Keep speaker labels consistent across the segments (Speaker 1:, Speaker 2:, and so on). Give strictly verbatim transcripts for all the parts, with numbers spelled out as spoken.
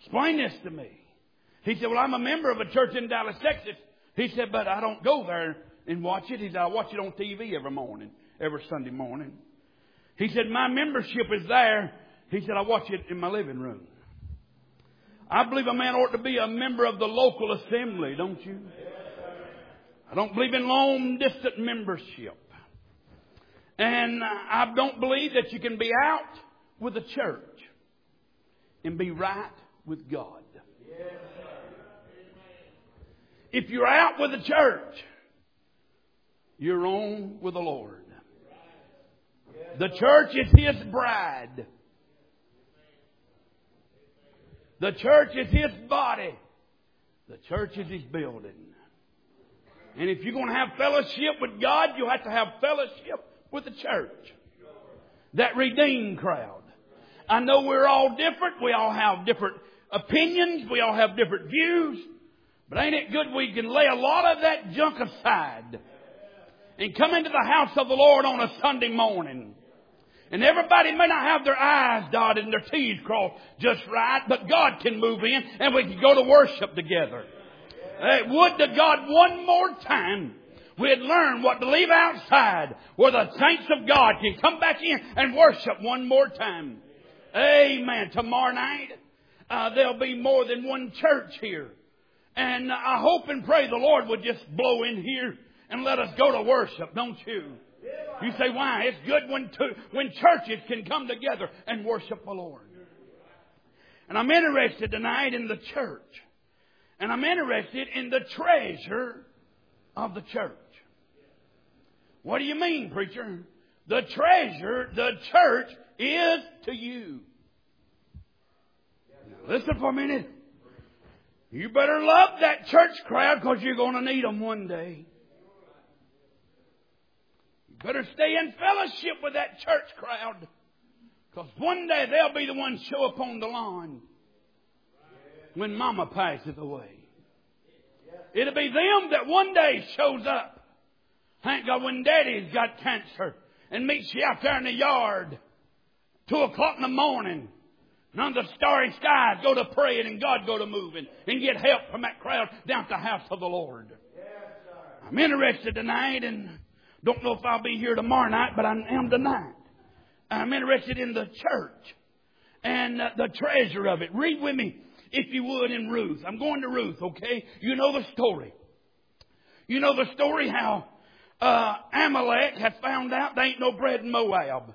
Speaker 1: Explain this to me. He said, well, I'm a member of a church in Dallas, Texas. He said, but I don't go there and watch it. He said, I watch it on T V every morning, every Sunday morning. He said, my membership is there. He said, I watch it in my living room. I believe a man ought to be a member of the local assembly, don't you? I don't believe in long distant membership. And I don't believe that you can be out with the church and be right with God. If you're out with the church, you're on with the Lord. The church is His bride. The church is His body. The church is His building. And if you're going to have fellowship with God, you'll have to have fellowship with the church. That redeemed crowd. I know we're all different. We all have different opinions. We all have different views. But ain't it good we can lay a lot of that junk aside and come into the house of the Lord on a Sunday morning. And everybody may not have their I's dotted and their T's crossed just right, but God can move in and we can go to worship together. Hey, would to God one more time we'd learn what to leave outside where the saints of God can come back in and worship one more time. Amen. Tomorrow night, uh, there'll be more than one church here. And I hope and pray the Lord would just blow in here and let us go to worship, don't you? You say, why? It's good when two, when churches can come together and worship the Lord. And I'm interested tonight in the church. And I'm interested in the treasure of the church. What do you mean, preacher? The treasure, the church is to you. Now, listen for a minute. You better love that church crowd because you're going to need them one day. You better stay in fellowship with that church crowd because one day they'll be the ones show up on the lawn when Mama passes away. It'll be them that one day shows up. Thank God when Daddy's got cancer and meets you out there in the yard, two o'clock in the morning. And under the starry skies, go to praying and God go to moving and get help from that crowd down to the house of the Lord. Yes, I'm interested tonight and don't know if I'll be here tomorrow night, but I am tonight. I'm interested in the church and uh, the treasure of it. Read with me, if you would, in Ruth. I'm going to Ruth, okay? You know the story. You know the story how uh, Amalek had found out there ain't no bread in Moab.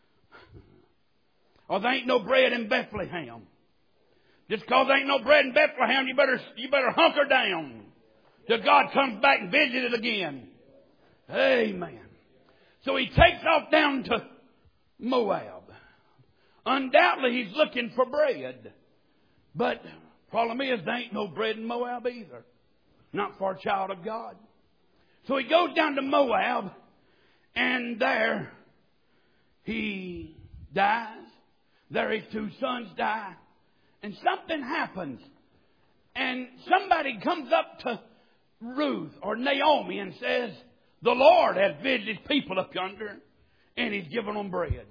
Speaker 1: Or there ain't no bread in Bethlehem. Just because there ain't no bread in Bethlehem, you better you better hunker down till God comes back and visit it again. Amen. So he takes off down to Moab. Undoubtedly he's looking for bread. But problem is there ain't no bread in Moab either. Not for a child of God. So he goes down to Moab and there he dies. There his two sons die. And something happens. And somebody comes up to Ruth or Naomi and says, the Lord has visited his people up yonder and he's given them bread.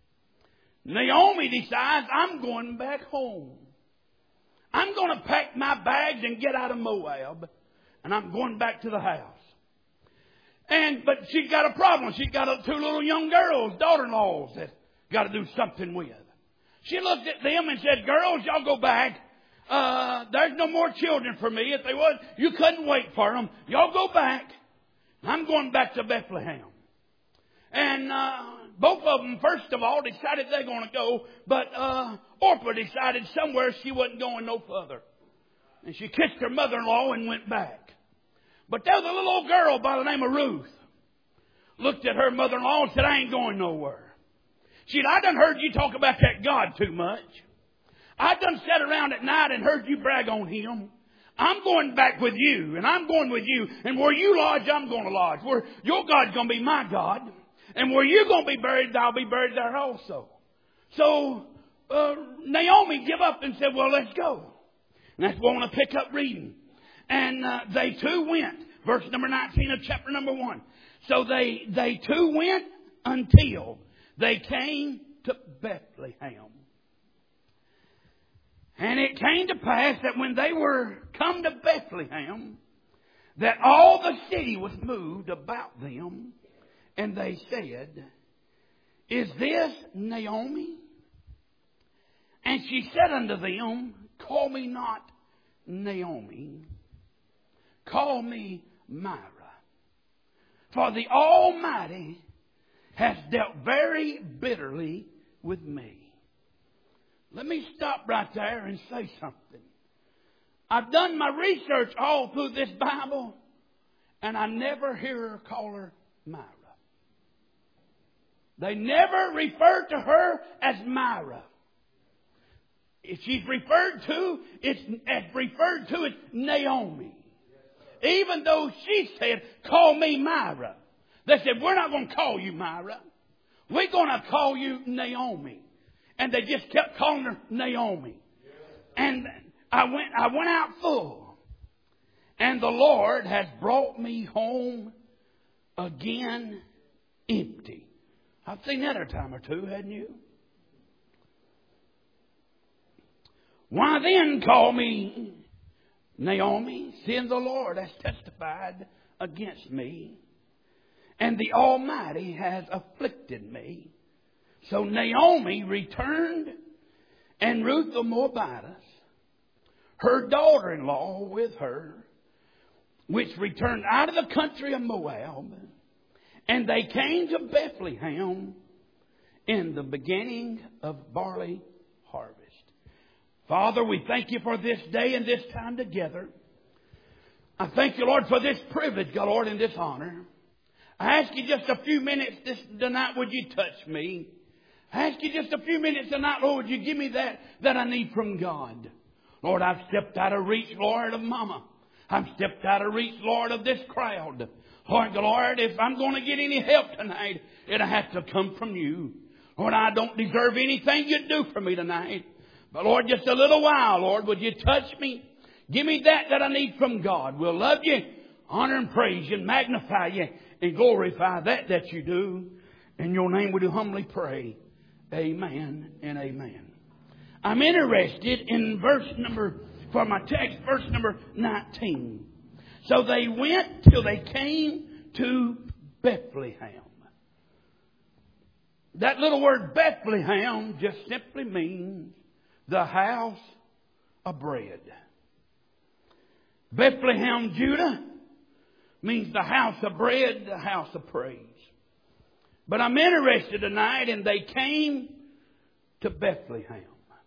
Speaker 1: Naomi decides, I'm going back home. I'm going to pack my bags and get out of Moab. And I'm going back to the house. And but she's got a problem. She's got a, two little young girls, daughter-in-laws, that got to do something with. She looked at them and said, girls, y'all go back. Uh, there's no more children for me. If they was, you couldn't wait for them. Y'all go back. I'm going back to Bethlehem. And uh, both of them, first of all, decided they're going to go. But uh, Orpah decided somewhere she wasn't going no further. And she kissed her mother-in-law and went back. But there was a little old girl by the name of Ruth. Looked at her mother-in-law and said, I ain't going nowhere. She said, I done heard you talk about that God too much. I done sat around at night and heard you brag on Him. I'm going back with you, and I'm going with you. And where you lodge, I'm going to lodge. Where your God's going to be my God. And where you're going to be buried, I'll be buried there also. So uh, Naomi gave up and said, well, let's go. And that's what I want to pick up reading. And uh, they too went. Verse number nineteen of chapter number one. So they, they too went until they came to Bethlehem. And it came to pass that when they were come to Bethlehem, that all the city was moved about them, and they said, Is this Naomi? And she said unto them, Call me not Naomi, call me Mara. For the Almighty has dealt very bitterly with me. Let me stop right there and say something. I've done my research all through this Bible, and I never hear her call her Myra. They never refer to her as Myra. If she's referred to, it's as referred to as Naomi. Even though she said, Call me Myra. They said, We're not going to call you Myra. We're going to call you Naomi. And they just kept calling her Naomi. And I went, I went out full. And the Lord has brought me home again empty. I've seen that a time or two, hadn't you? Why then call me Naomi, seeing the Lord has testified against me, and the Almighty has afflicted me. So Naomi returned, and Ruth the Moabitess, her daughter-in-law with her, which returned out of the country of Moab, and they came to Bethlehem in the beginning of barley harvest. Father, we thank you for this day and this time together. I thank you, Lord, for this privilege, God, Lord, and this honor. I ask you just a few minutes this tonight, would you touch me? I ask you just a few minutes tonight, Lord, would you give me that that I need from God? Lord, I've stepped out of reach, Lord, of Mama. I've stepped out of reach, Lord, of this crowd. Lord, Lord, if I'm going to get any help tonight, it'll have to come from you. Lord, I don't deserve anything you do for me tonight. But Lord, just a little while, Lord, would you touch me? Give me that that I need from God. We'll love you, honor and praise you, and magnify you, and glorify that that you do. In your name we do humbly pray. Amen and amen. I'm interested in verse number, for my text, verse number nineteen. So they went till they came to Bethlehem. That little word Bethlehem just simply means the house of bread. Bethlehem, Judah, means the house of bread, the house of praise. But I'm interested tonight, and they came to Bethlehem.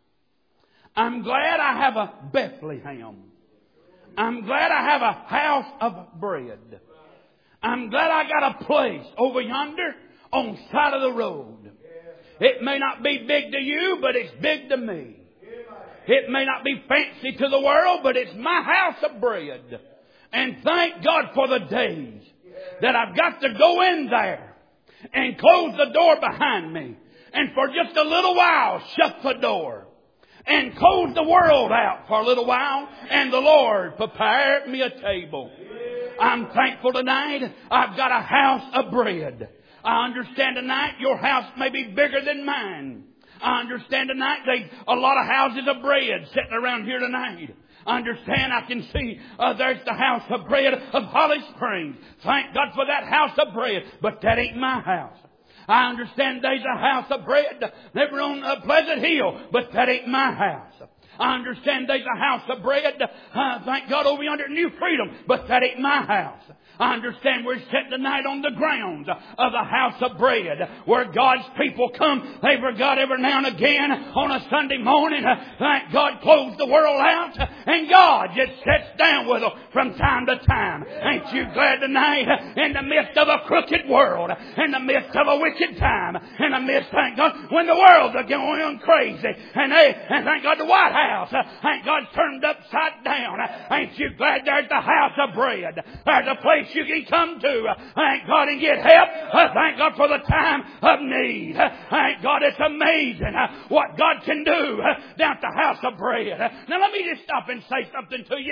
Speaker 1: I'm glad I have a Bethlehem. I'm glad I have a house of bread. I'm glad I got a place over yonder on the side of the road. It may not be big to you, but it's big to me. It may not be fancy to the world, but it's my house of bread. And thank God for the days that I've got to go in there and close the door behind me. And for just a little while, shut the door. And close the world out for a little while. And the Lord prepared me a table. I'm thankful tonight I've got a house of bread. I understand tonight your house may be bigger than mine. I understand tonight there's a lot of houses of bread sitting around here tonight. I understand, I can see uh, there's the house of bread of Holly Springs. Thank God for that house of bread. But that ain't my house. I understand there's a house of bread over on uh, Pleasant Hill. But that ain't my house. I understand there's a house of bread, uh, thank God, over yonder at New Freedom. But that ain't my house. I understand we're sitting tonight on the grounds of the house of bread, where God's people come, they forgot every now and again on a Sunday morning. Thank God, close the world out, and God just sits down with them from time to time. Ain't you glad tonight, in the midst of a crooked world, in the midst of a wicked time, in the midst, thank God, when the world's going crazy, and they, and thank God the White House, thank God, turned upside down. Ain't you glad there's the house of bread? There's a place you can come to, thank God, and get help. Thank God for the time of need. Thank God, it's amazing what God can do down at the house of bread. Now let me just stop and say something to you.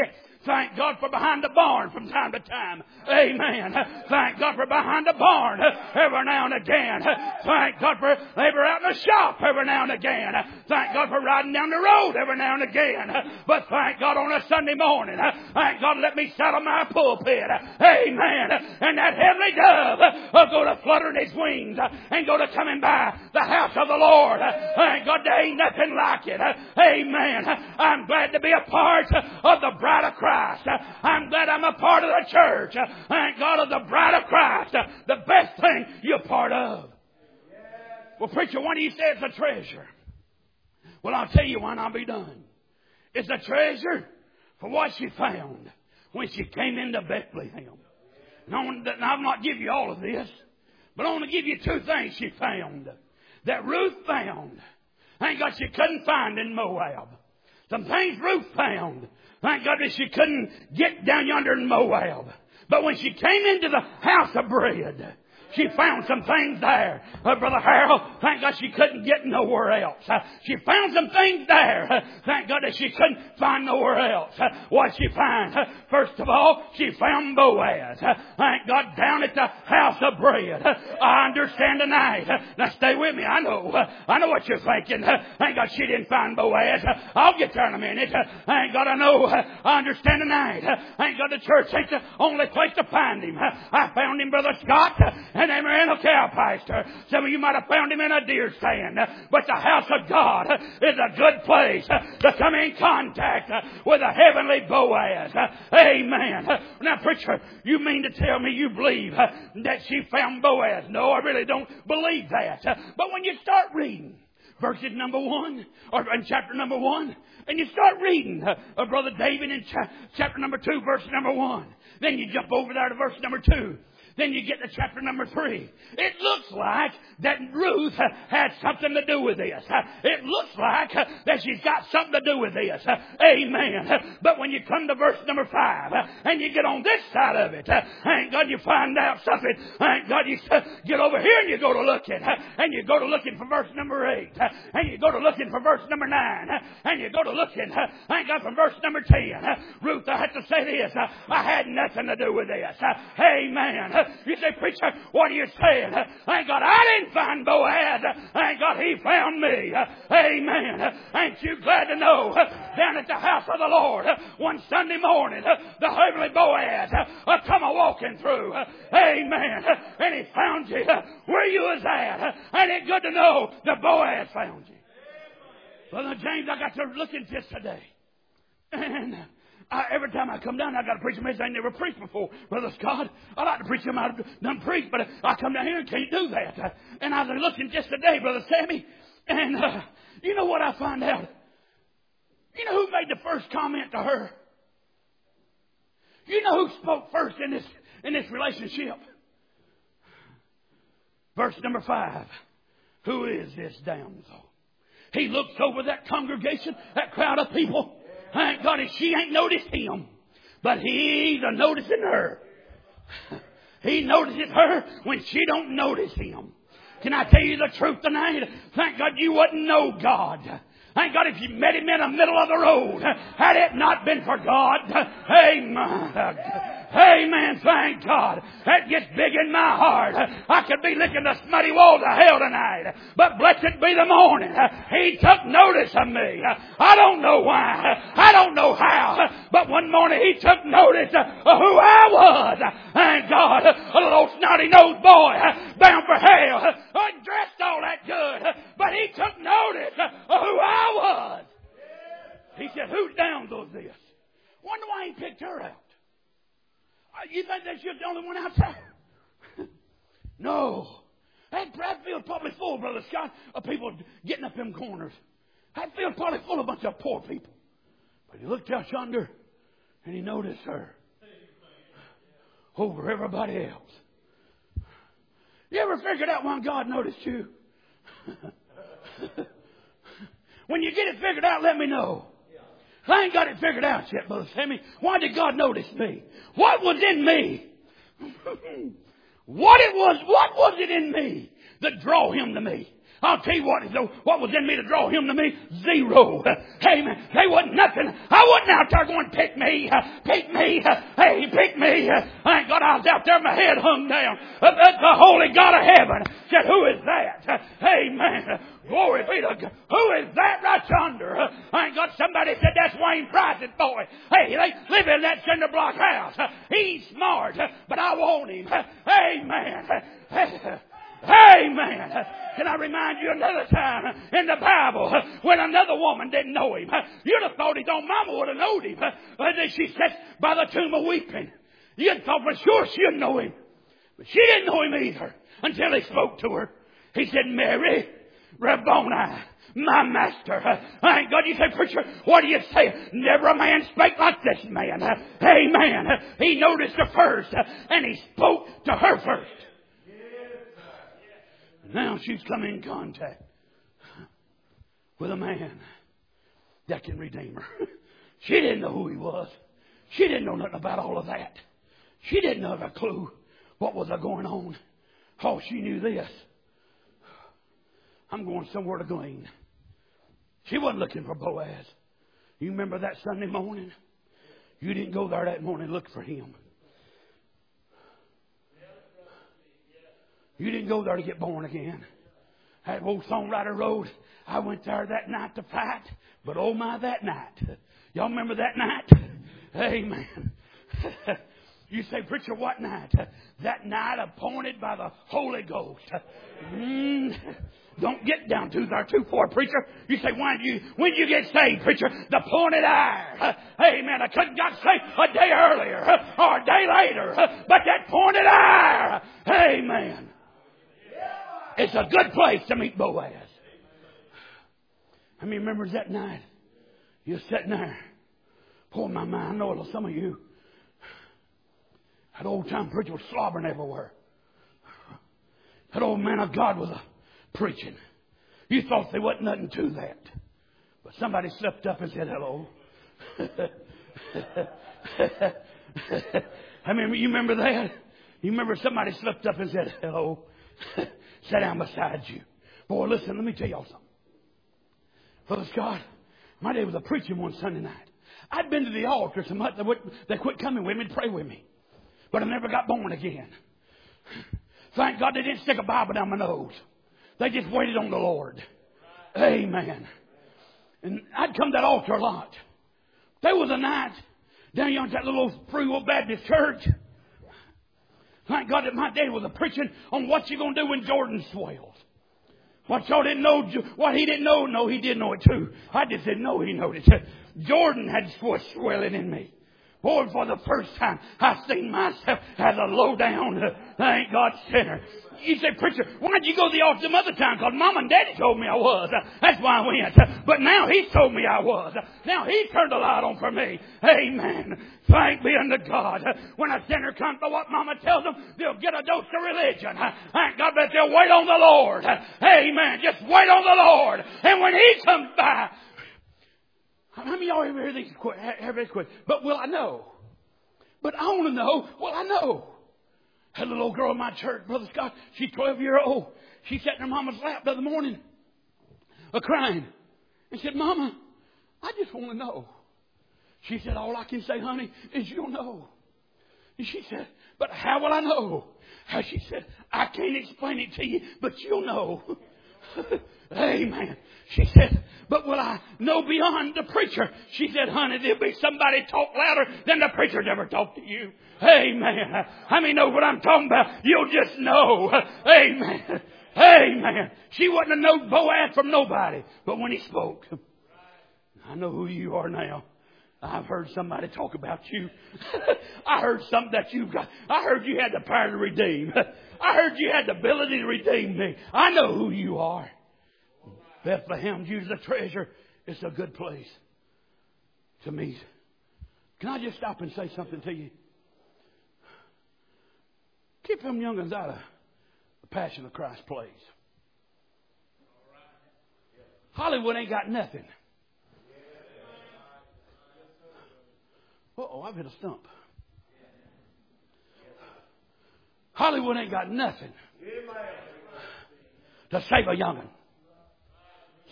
Speaker 1: Thank God for behind the barn from time to time. Amen. Thank God for behind the barn every now and again. Thank God for labor out in the shop every now and again. Thank God for riding down the road every now and again. But thank God on a Sunday morning, thank God let me sit on my pulpit. Amen. And that heavenly dove will go to fluttering his wings and go to coming by the house of the Lord. Thank God there ain't nothing like it. Amen. I'm glad to be a part of the bride of Christ. I'm glad I'm a part of the church. Thank God of the bride of Christ. The best thing you're part of. Well, preacher, why do you say it's a treasure? Well, I'll tell you when I'll be done. It's a treasure for what she found when she came into Bethlehem. And I'll not give you all of this, but I want to give you two things she found. That Ruth found. Thank God she couldn't find in Moab. Some things Ruth found. Thank God that she couldn't get down yonder in Moab. But when she came into the house of bread, she found some things there. Uh, Brother Harold, thank God she couldn't get nowhere else. Uh, she found some things there. Uh, thank God that she couldn't find nowhere else. Uh, what she find? Uh, first of all, she found Boaz. Uh, thank God down at the house of bread. Uh, I understand tonight. Uh, now stay with me. I know. Uh, I know what you're thinking. Uh, thank God she didn't find Boaz. Uh, I'll get there in a minute. Uh, thank God I know. Uh, I understand tonight. Uh, thank God the church ain't the only place to find him. Uh, I found him, Brother Scott. Uh, And they were in a cow pasture. Some of you might have found him in a deer stand. But the house of God is a good place to come in contact with a heavenly Boaz. Amen. Now, preacher, you mean to tell me you believe that she found Boaz? No, I really don't believe that. But when you start reading verses number one, or in chapter number one, and you start reading uh, Brother David in cha- chapter number two, verse number one, then you jump over there to verse number two. Then you get to chapter number three. It looks like that Ruth had something to do with this. It looks like that she's got something to do with this. Amen. But when you come to verse number five and you get on this side of it, thank God you find out something. Thank God you get over here and you go to looking. And you go to looking for verse number eight. And you go to looking for verse number nine. And you go to looking, thank God, for verse number ten. Ruth, I had to say this. I had nothing to do with this. Amen. You say, preacher, what are you saying? Thank God I didn't find Boaz. Thank God he found me. Amen. Ain't you glad to know, down at the house of the Lord, one Sunday morning, the heavenly Boaz come a walking through. Amen. And he found you where you was at. Ain't it good to know that Boaz found you? Brother James, I got to look at this today. And I, every time I come down, I got to preach a message I ain't never preached before. Brother Scott, I like to preach them I've done preached, but I come down here and can't do that. Uh, and I was looking just today, Brother Sammy, and uh, you know what I find out? You know who made the first comment to her? You know who spoke first in this in this relationship? Verse number five. Who is this damsel? He looks over that congregation, that crowd of people. Thank God she ain't noticed him, but he's a noticing her. He notices her when she don't notice him. Can I tell you the truth tonight? Thank God you wouldn't know God. Thank God if you met him in the middle of the road, had it not been for God. Amen. Amen. Thank God. That gets big in my heart. I could be licking the smutty walls of hell tonight. But blessed be the morning. He took notice of me. I don't know why. I don't know how. But one morning he took notice of who I was. Thank God. A little old snotty-nosed boy bound for hell. Wasn't dressed all that good. But he took notice of who I was. He said, whose damsel is this? Wonder why he picked her out. You think that you're the only one out there? No. That, that field's probably full, Brother Scott, of people getting up them corners. That field's probably full of a bunch of poor people. But he looked out yonder and he noticed her over everybody else. You ever figured out why God noticed you? When you get it figured out, let me know. I ain't got it figured out yet, Brother Sammy. Why did God notice me? What was in me? What it was, what was it in me that drew him to me? I'll tell you what, what was in me to draw him to me? Zero. Hey, man, they wasn't nothing. I wasn't out there going, pick me, pick me, hey, pick me. Thank God I was out there, my head hung down. The holy God of heaven said, who is that? Amen. Glory be to God. Who is that right yonder? Thank God somebody said, that's Wayne Price's boy. Hey, they live in that cinder block house. He's smart, but I want him. Amen. Amen. Can I remind you another time in the Bible when another woman didn't know him? You'd have thought his own mama would have known him. But then she sat by the tomb of weeping. You'd thought for sure she'd know him. But she didn't know him either until he spoke to her. He said, Mary, Rabboni, my master. Thank God. You say, preacher, what do you say? Never a man spake like this man. Amen. He noticed her first and he spoke to her first. Now she's come in contact with a man that can redeem her. She didn't know who he was. She didn't know nothing about all of that. She didn't have a clue what was going on. Oh, she knew this. I'm going somewhere to glean. She wasn't looking for Boaz. You remember that Sunday morning? You didn't go there that morning to look for him. You didn't go there to get born again. That old songwriter wrote, I went there that night to fight, but oh my, that night. Y'all remember that night? Amen. You say, preacher, what night? That night appointed by the Holy Ghost. Mm, don't get down to there too far, preacher. You say, when did you, when did you get saved, preacher? The pointed hour. Amen. I couldn't got saved a day earlier or a day later, but that pointed hour. Amen. It's a good place to meet Boaz. How many remembers that night? You're sitting there. Poor my mind. I know some of you. That old time preacher was slobbering everywhere. That old man of God was a preaching. You thought there wasn't nothing to that. But somebody slipped up and said hello. I mean, you remember that? You remember somebody slipped up and said hello. Sat down beside you. Boy, listen, let me tell y'all something. Brother Scott, my dad was a preaching one Sunday night. I'd been to the altar so much that they quit coming with me to pray with me. But I never got born again. Thank God they didn't stick a Bible down my nose. They just waited on the Lord. Amen. And I'd come to that altar a lot. There was a night down yonder at that little Free Will Baptist church. Thank God that my dad was a preaching on what you going to do when Jordan swells. What y'all didn't know, what he didn't know, no, he did know it too. I just didn't know he knew it. Jordan had swelling in me. Boy, for the first time, I seen myself as a low down, thank God, sinner. You say, preacher, why'd you go to the altar some other time? Because Mom and Daddy told me I was. That's why I went. But now He told me I was. Now He turned the light on for me. Amen. Thank be unto God. When a sinner comes to what Mama tells them, they'll get a dose of religion. Thank God that they'll wait on the Lord. Amen. Just wait on the Lord. And when He comes by, how many of y'all ever hear these questions? But will I know? But I want to know. Will I know? Had a little old girl in my church, Brother Scott. She's twelve years old. She sat in her mama's lap the other morning, a crying, and said, "Mama, I just want to know." She said, "All I can say, honey, is you'll know." And she said, "But how will I know?" How she said, "I can't explain it to you, but you'll know." Amen. She said, "But will I know beyond the preacher?" She said, "Honey, there'll be somebody talk louder than the preacher's ever talked to you." Amen. How many know what I'm talking about? You'll just know. Amen. Amen. She wouldn't have known Boaz from nobody. But when he spoke, I know who you are now. I've heard somebody talk about you. I heard something that you've got. I heard you had the power to redeem. I heard you had the ability to redeem me. I know who you are. Bethlehem, use the treasure. It's a good place to meet. Can I just stop and say something to you? Keep them young'uns out of the Passion of Christ plays. Hollywood ain't got nothing. Uh-oh, I've hit a stump. Hollywood ain't got nothing to save a young'un.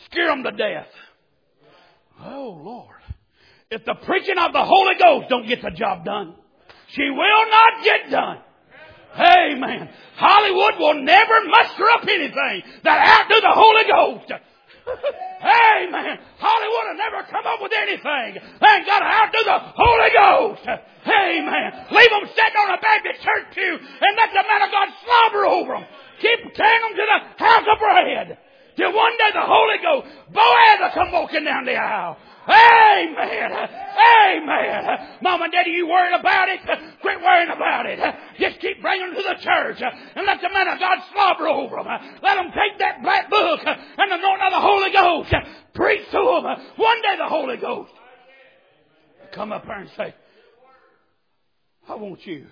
Speaker 1: scare them to death. Oh, Lord. If the preaching of the Holy Ghost don't get the job done, she will not get done. Amen. Hollywood will never muster up anything that outdo the Holy Ghost. Amen. Hollywood will never come up with anything that ain't got to outdo the Holy Ghost. Amen. Leave them sitting on a Baptist church pew and let the man of God slobber over them. Keep carrying them to the house of bread. Till one day the Holy Ghost, Boaz will come walking down the aisle. Amen. Amen. Mom and Daddy, you worried about it? Quit worrying about it. Just keep bringing them to the church and let the man of God slobber over them. Let them take that black book and anoint of the Holy Ghost. Preach to them. One day the Holy Ghost come up here and say, I want you.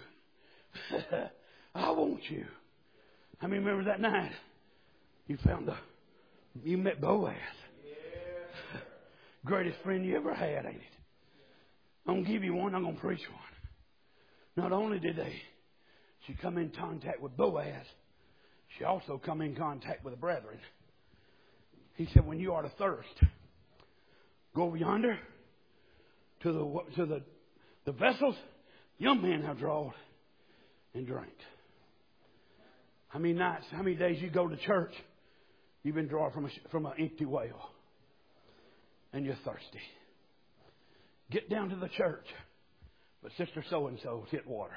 Speaker 1: I want you. How many remember that night? You found the, you met Boaz. Greatest friend you ever had, ain't it? I'm going to give you one. I'm going to preach one. Not only did they, she come in contact with Boaz, she also come in contact with the brethren. He said, when you are to thirst, go over yonder to the to the, the vessels young men have drawed and drank. How many nights, how many days you go to church, you've been drawing from a, from an empty well. And you're thirsty. Get down to the church. But Sister So-and-so hit water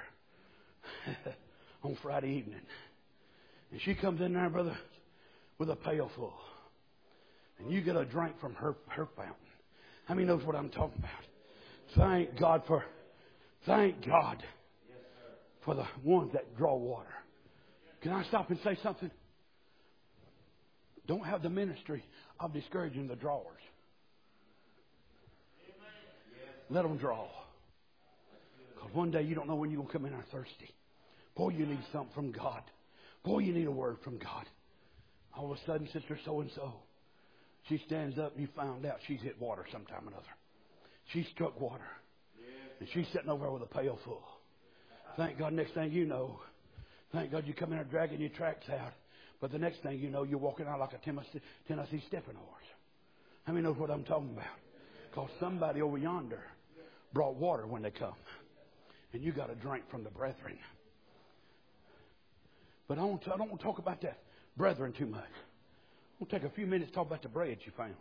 Speaker 1: on Friday evening. And she comes in there, brother, with a pail full. And you get a drink from her, her fountain. How many knows what I'm talking about? Thank God for, thank God for the ones that draw water. Can I stop and say something? Don't have the ministry of discouraging the drawers. Let them draw. Because one day you don't know when you're going to come in there thirsty. Boy, you need something from God. Boy, you need a word from God. All of a sudden, Sister So-and-so, she stands up and you found out she's hit water sometime or another. She struck water. And she's sitting over there with a pail full. Thank God, next thing you know, thank God you come in there dragging your tracks out. But the next thing you know, you're walking out like a Tennessee, Tennessee stepping horse. How many knows what I'm talking about? Because somebody over yonder brought water when they come. And you got a drink from the brethren. But I don't, I don't want to talk about that brethren too much. We'll take a few minutes to talk about the bread you found.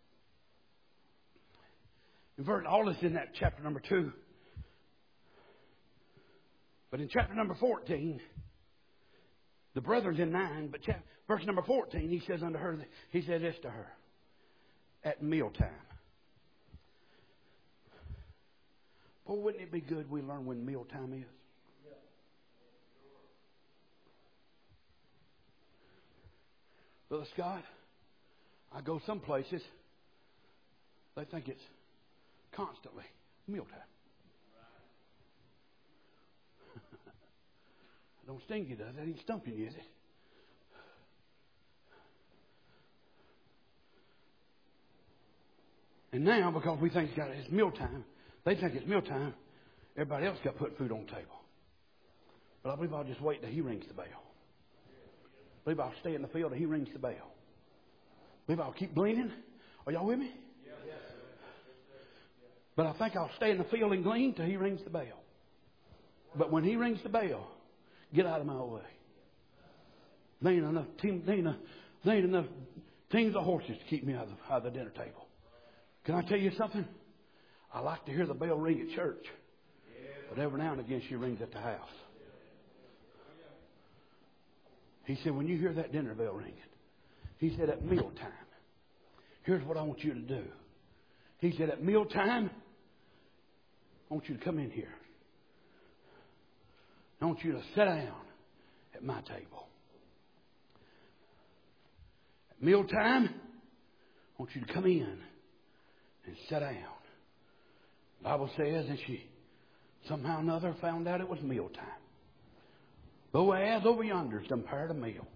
Speaker 1: In verse, all this in that chapter number two. But in chapter number fourteen, the brethren's in nine, but chapter, verse number fourteen, he says unto her, he said this to her, at mealtime. Boy, wouldn't it be good we learn when mealtime is? Brother Scott, I go some places, they think it's constantly mealtime. Don't sting you, does it? That ain't stumping you, is it? And now, because we think it's mealtime, they think it's mealtime, everybody else got put food on the table. But I believe I'll just wait till he rings the bell. I believe I'll stay in the field till he rings the bell. I believe I'll keep gleaning. Are y'all with me? But I think I'll stay in the field and glean till he rings the bell. But when he rings the bell, get out of my way. There ain't enough, team, there ain't enough, there ain't enough teams of horses to keep me out of, the, out of the dinner table. Can I tell you something? I like to hear the bell ring at church. But every now and again she rings at the house. He said, when you hear that dinner bell ringing, he said, at mealtime, here's what I want you to do. He said, at mealtime, I want you to come in here. I want you to sit down at my table. At mealtime, I want you to come in and sit down. The Bible says that she somehow or another found out it was mealtime. Boaz over yonder's done prepared a meal.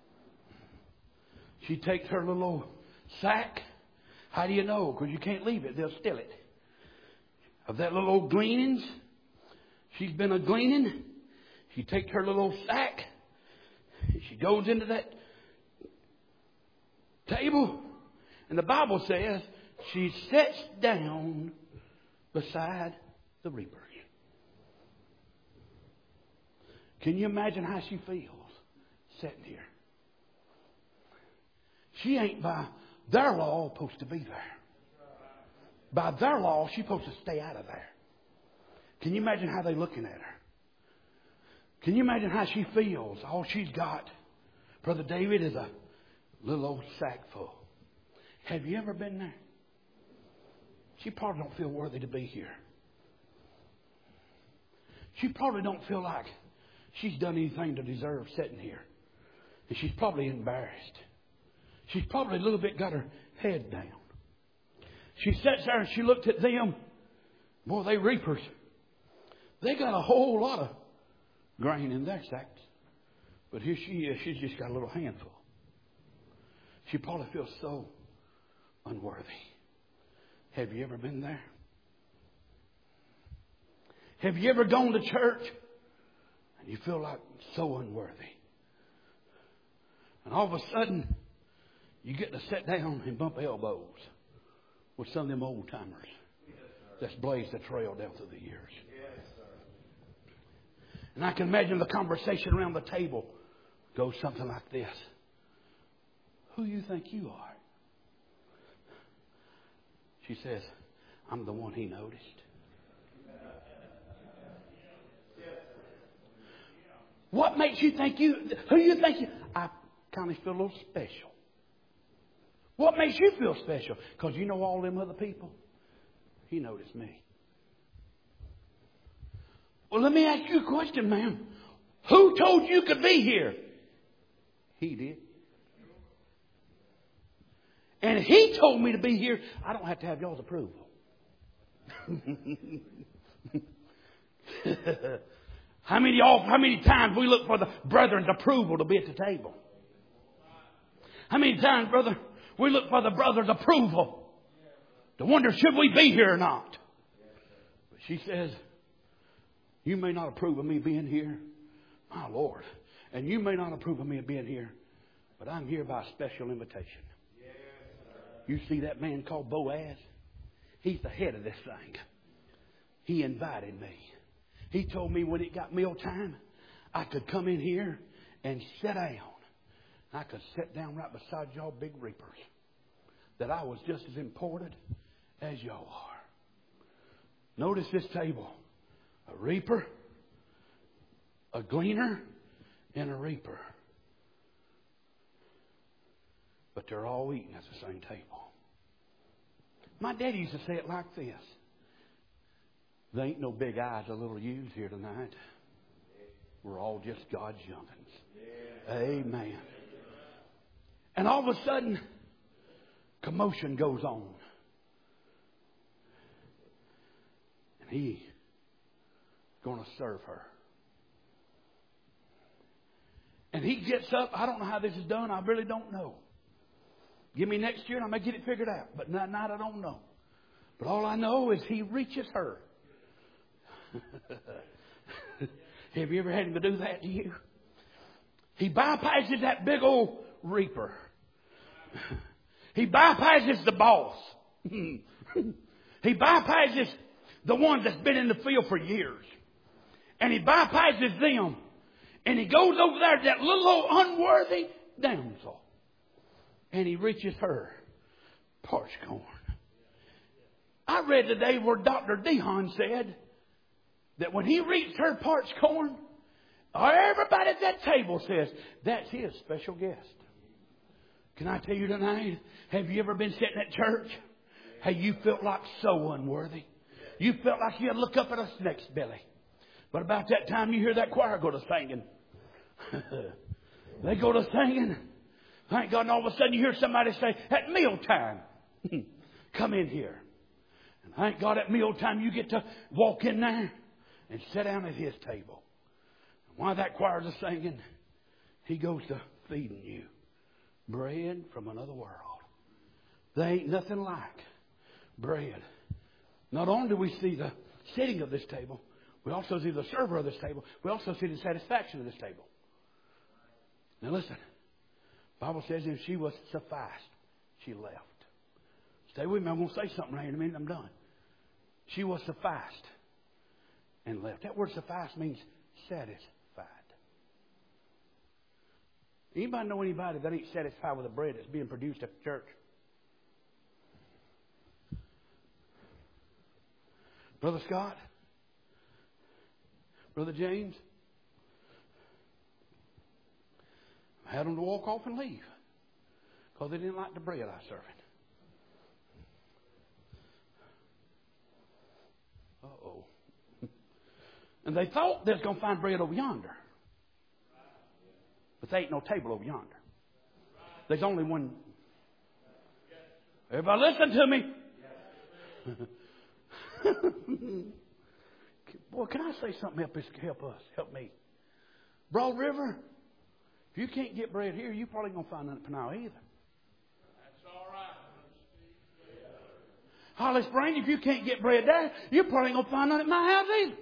Speaker 1: She takes her little sack. How do you know? Because you can't leave it. They'll steal it. Of that little old gleanings. She's been a gleaning. She takes her little sack. She goes into that table. And the Bible says she sits down beside the reapers. Can you imagine how she feels sitting here? She ain't by their law supposed to be there. By their law, she's supposed to stay out of there. Can you imagine how they're looking at her? Can you imagine how she feels? All she's got, Brother David, is a little old sack full. Have you ever been there? She probably don't feel worthy to be here. She probably don't feel like she's done anything to deserve sitting here. And she's probably embarrassed. She's probably a little bit got her head down. She sits there and she looked at them. Boy, they reapers. They got a whole lot of grain in their sacks. But here she is. She's just got a little handful. She probably feels so unworthy. Have you ever been there? Have you ever gone to church and you feel like so unworthy? And all of a sudden, you get to sit down and bump elbows with some of them old timers that's blazed the trail down through the years. And I can imagine the conversation around the table goes something like this. Who you think you are? She says, I'm the one he noticed. What makes you think you, who you think you, I kind of feel a little special. What makes you feel special? Because you know all them other people? He noticed me. Well, let me ask you a question, ma'am. Who told you could be here? He did. And he told me to be here. I don't have to have y'all's approval. How many y'all, how many times we look for the brethren's approval to be at the table? How many times, brother, we look for the brother's approval to wonder should we be here or not? But she says, you may not approve of me being here, my Lord. And you may not approve of me being here, but I'm here by special invitation. You see that man called Boaz? He's the head of this thing. He invited me. He told me when it got meal time, I could come in here and sit down. I could sit down right beside y'all big reapers. That I was just as important as y'all are. Notice this table. A reaper, a gleaner, and a reaper. But they're all eating at the same table. My daddy used to say it like this. There ain't no big eyes or little U's here tonight. We're all just God's young'uns. Amen. And all of a sudden, commotion goes on. And he's going to serve her. And he gets up. I don't know how this is done. I really don't know. Give me next year and I may get it figured out. But not tonight I don't know. But all I know is he reaches her. Have you ever had him to do that to you? He bypasses that big old reaper. He bypasses the boss. He bypasses the one that's been in the field for years. And he bypasses them. And he goes over there to that little old unworthy damsel. And he reaches her parched corn. I read today where Doctor Dehan said that when he reached her parched corn, everybody at that table says, that's his special guest. Can I tell you tonight, have you ever been sitting at church? Hey, you felt like so unworthy. You felt like you had to look up at a snake's belly. But about that time you hear that choir go to singing. They go to singing. Thank God, and all of a sudden you hear somebody say, at mealtime, come in here. And thank God at mealtime you get to walk in there and sit down at his table. And while that choir's a singing, he goes to feeding you bread from another world. There ain't nothing like bread. Not only do we see the sitting of this table, we also see the server of this table. We also see the satisfaction of this table. Now listen. The Bible says if she was sufficed, she left. Stay with me. I'm going to say something right here in a minute. I'm done. She was sufficed and left. That word sufficed means satisfied. Anybody know anybody that ain't satisfied with the bread that's being produced at the church? Brother Scott? Brother James? I had them to walk off and leave because they didn't like the bread I served. Uh-oh. And they thought they was going to find bread over yonder. But there ain't no table over yonder. There's only one. Everybody listen to me. Boy, can I say something help us, help us, help me? Broad River, if you can't get bread here, you probably going to find none at Pinal either.
Speaker 2: That's all right.
Speaker 1: Holly Springs, if you can't get bread there, you probably ain't going to find none at my house either.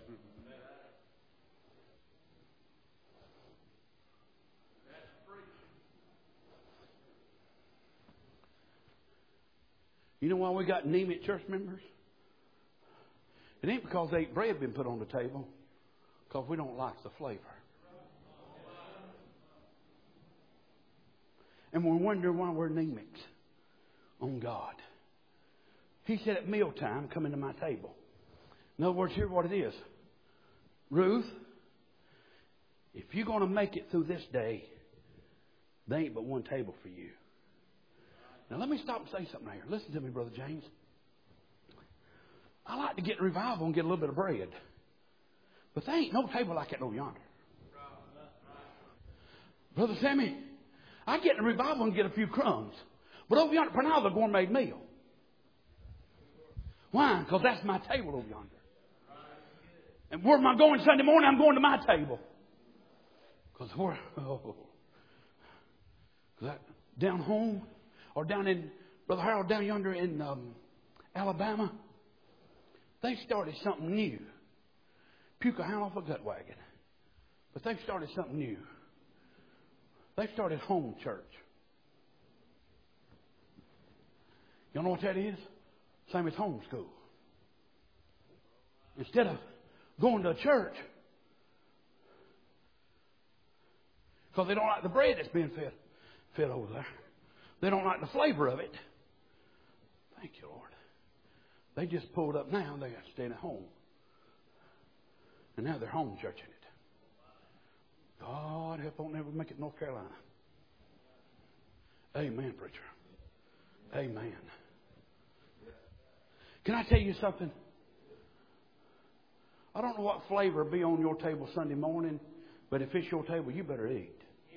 Speaker 1: You know why we got anemic church members? It ain't because they ate bread been put on the table, because we don't like the flavor. And we wonder why we're anemic on God. He said at mealtime, come into my table. In other words, here's what it is. Ruth, if you're going to make it through this day, there ain't but one table for you. Now let me stop and say something here. Listen to me, Brother James. I like to get in revival and get a little bit of bread. But there ain't no table like that over yonder. Brother Sammy, I get in revival and get a few crumbs. But over yonder, for now, the gourmet meal. Why? Because that's my table over yonder. And where am I going Sunday morning? I'm going to my table. Because where? Oh, that down home, or down in, Brother Harold, down yonder in um, Alabama, they started something new. Puke a hound off a gut wagon. But they've started something new. They've started home church. You know what that is? Same as homeschool. Instead of going to a church, because they don't like the bread that's being fed, fed over there. They don't like the flavor of it. Thank you, Lord. They just pulled up now and they got staying at home. And now they're home churching it. God help on never make it North Carolina. Amen, preacher. Amen. Can I tell you something? I don't know what flavor be on your table Sunday morning, but if it's your table, you better eat.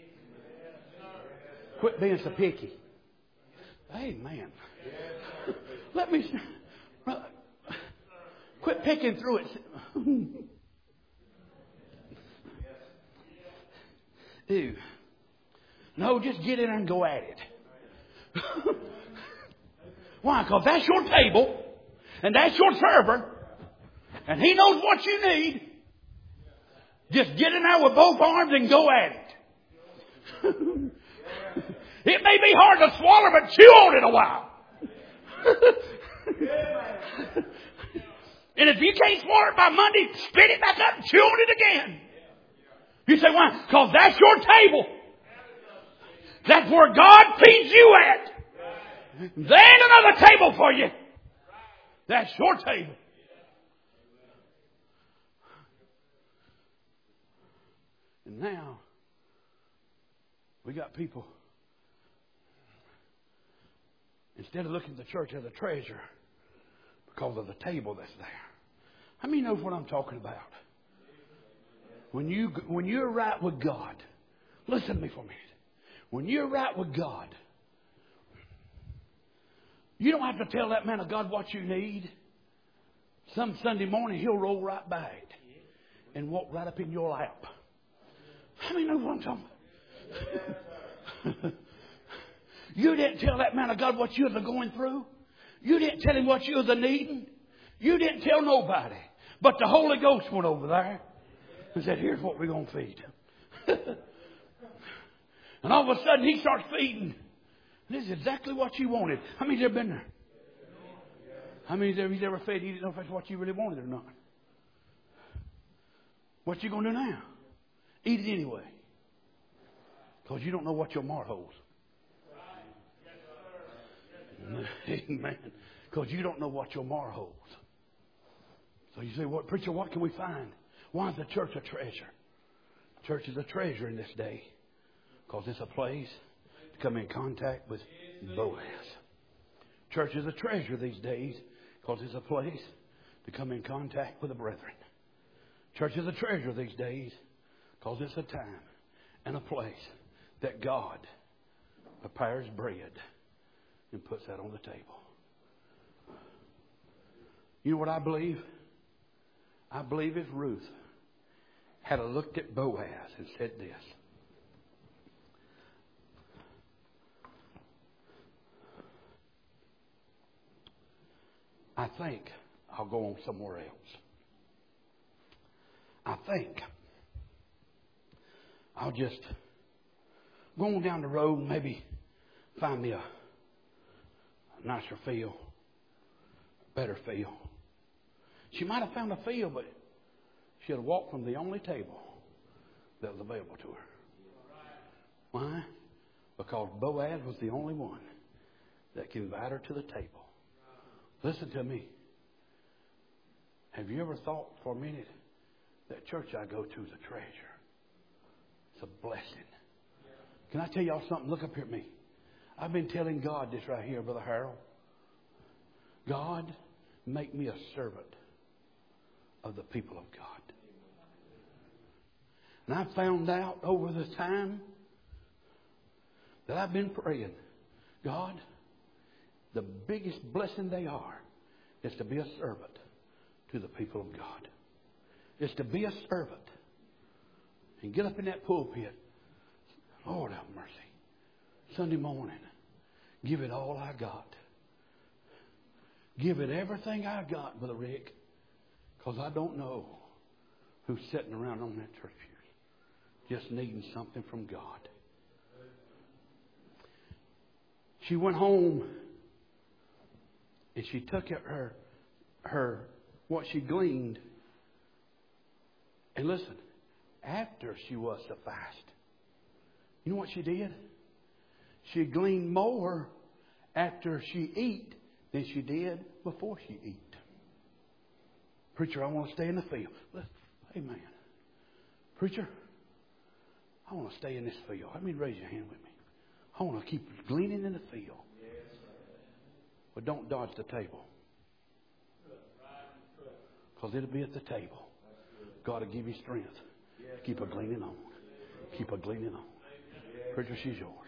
Speaker 1: Quit being so picky. Amen. Let me... Quit picking through it. Ew. No, just get in and go at it. Why? Because that's your table, and that's your server, and he knows what you need. Just get in there with both arms and go at it. It may be hard to swallow, but chew on it a while. And if you can't swallow it by Monday, spit it back up and chew on it again. You say, why? Because that's your table. That's where God feeds you at. There ain't another table for you. That's your table. And now, we got people, instead of looking at the church as a treasure, because of the table that's there. How many knows what I'm talking about? When you when you're right with God, listen to me for a minute. When you're right with God, you don't have to tell that man of God what you need. Some Sunday morning he'll roll right by it and walk right up in your lap. How many know what I'm talking about? You didn't tell that man of God what you were going through. You didn't tell him what you were needing. You didn't tell nobody. But the Holy Ghost went over there and said, here's what we're going to feed. And all of a sudden he starts feeding. This is exactly what you wanted. How many of you have been there? How many of you ever fed you didn't know if that's what you really wanted or not? What you going to do now? Eat it anyway. Because you don't know what your heart holds. Amen. Because you don't know what your heart holds. So you say, "What, preacher, what can we find? Why is the church a treasure?" Church is a treasure in this day. Because it's a place to come in contact with Boaz. Church is a treasure these days. Because it's a place to come in contact with the brethren. Church is a treasure these days. Because it's a time and a place that God prepares bread and puts that on the table. You know what I believe? I believe if Ruth had looked at Boaz and said this, I think I'll go on somewhere else. I think I'll just go on down the road and maybe find me a nicer field, better field. She might have found a field, but she had walked from the only table that was available to her. Why? Because Boaz was the only one that could invite her to the table. Listen to me. Have you ever thought for a minute that church I go to is a treasure? It's a blessing. Can I tell y'all something? Look up here at me. I've been telling God this right here, Brother Harold. God, make me a servant of the people of God. And I found out over the time that I've been praying, God, the biggest blessing they are is to be a servant to the people of God. It's to be a servant and get up in that pulpit. Lord have mercy. Sunday morning, give it all I got. Give it everything I got, Brother Rick, because I don't know who's sitting around on that church pew just needing something from God. She went home and she took her, her what she gleaned. And listen, after she was sufficed, you know what she did? She gleaned more after she eat than she did before she eat. Preacher, I want to stay in the field. Listen, amen. Preacher, I want to stay in this field. Let me raise your hand with me. I want to keep gleaning in the field. But don't dodge the table. Because it'll be at the table. God will give you strength. Keep a gleaning on. Keep a gleaning on. Preacher, she's yours.